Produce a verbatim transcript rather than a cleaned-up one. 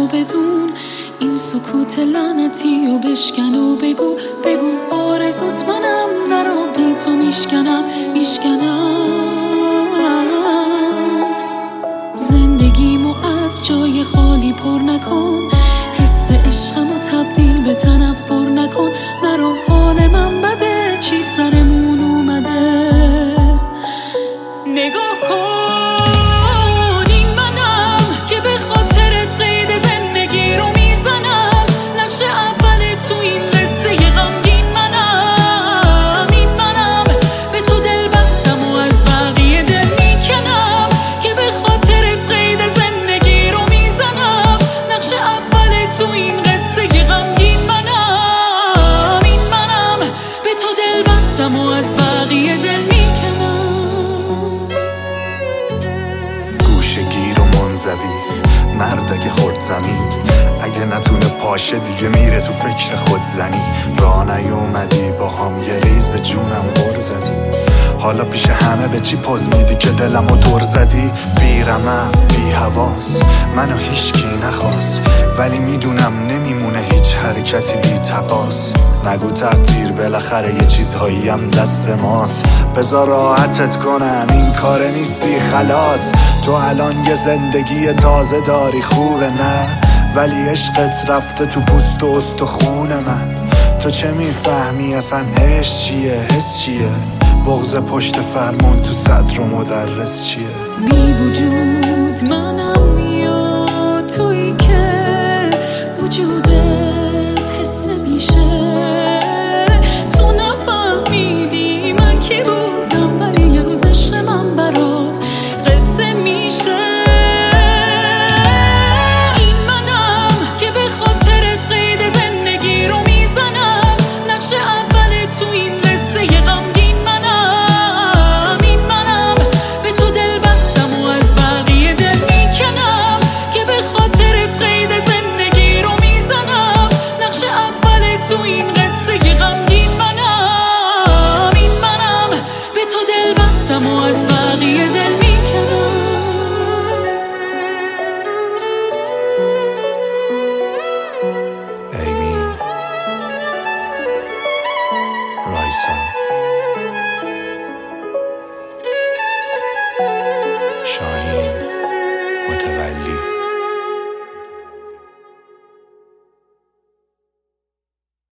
و بدون این سکوت لعنتی و بشکن و بگو بگو آرزوت منم نرو بی تو میشکنم میشکنم زندگیمو از جای خالی پر نکن حس عشقمو تبدیل به تنفر نکن نرو حال من بده چی سرمون اومده نگاه کن از بقیه دل میکنم گوشه گیر و منزوی مردک خود زمین اگه نتونه پاشه دیگه میره تو فکر خود زنی راه نیومدی با هم یه ریز به جونم بر زدی حالا پیش همه به چی پوز میدی که دلمو دور زدی بی رمق بی حواس منو هیچکی نخواست ولی میدونم نمیمونه هیچ حرکتی بی تقاص نگو تقدیر بالاخره یه چیزهایی هم دست ماست بذار راحتت کنم این کار نیستی خلاص تو الان یه زندگی تازه داری خوبه نه ولی عشقت رفته تو پوست و استخون من تو چه میفهمی اصلا عشق چیه حس چیه بغض پشت فرمون تو صدر و مدرس چیه بی وجود منم یا تویی که وجودت حس نمیشه تو نفهمیدی من کی بودم ولی یه روز عشق من برات قصه میشه این منم که به خاطرت قید زندگی رو میزنم نقش اول تو این قصه غمگین منم این منم به تو دل بستم و از بقیه دل میکنم که به خاطرت قید زندگی رو میزنم نقش اول تو این قصه غمگین منم این منم به تو دل بستم و از بقیه دل میکنم ایمین رایسا شاهین متولی